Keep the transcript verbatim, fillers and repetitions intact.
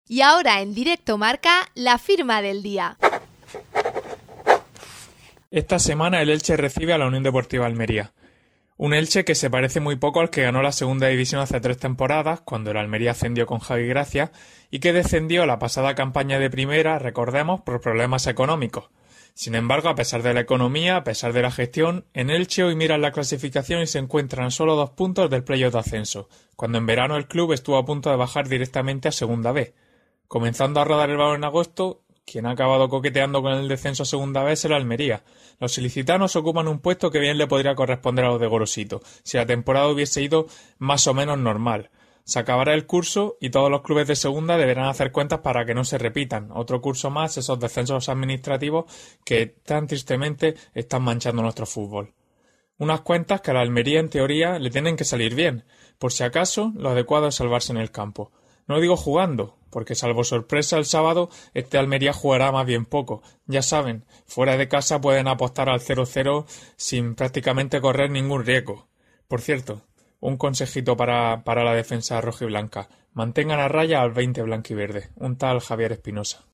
Y ahora en Directo Marca, la firma del día. Esta semana el Elche recibe a la Unión Deportiva Almería. Un Elche que se parece muy poco al que ganó la segunda división hace tres temporadas, cuando el Almería ascendió con Javi Gracia, y que descendió la pasada campaña de primera, recordemos, por problemas económicos. Sin embargo, a pesar de la economía, a pesar de la gestión, en Elche hoy miran la clasificación y se encuentran solo dos puntos del playoff de ascenso, cuando en verano el club estuvo a punto de bajar directamente a Segunda B. Comenzando a rodar el balón en agosto, quien ha acabado coqueteando con el descenso a Segunda B es el Almería. Los ilicitanos ocupan un puesto que bien le podría corresponder a los de Gorosito, si la temporada hubiese ido más o menos normal. Se acabará el curso y todos los clubes de segunda deberán hacer cuentas para que no se repitan. Otro curso más, esos descensos administrativos que tan tristemente están manchando nuestro fútbol. Unas cuentas que a la Almería en teoría le tienen que salir bien. Por si acaso, lo adecuado es salvarse en el campo. No digo jugando, porque salvo sorpresa el sábado, este Almería jugará más bien poco. Ya saben, fuera de casa pueden apostar al cero cero sin prácticamente correr ningún riesgo. Por cierto, un consejito para, para la defensa rojiblanca. Mantengan a raya al veinte blanquiverde, un tal Javier Espinosa.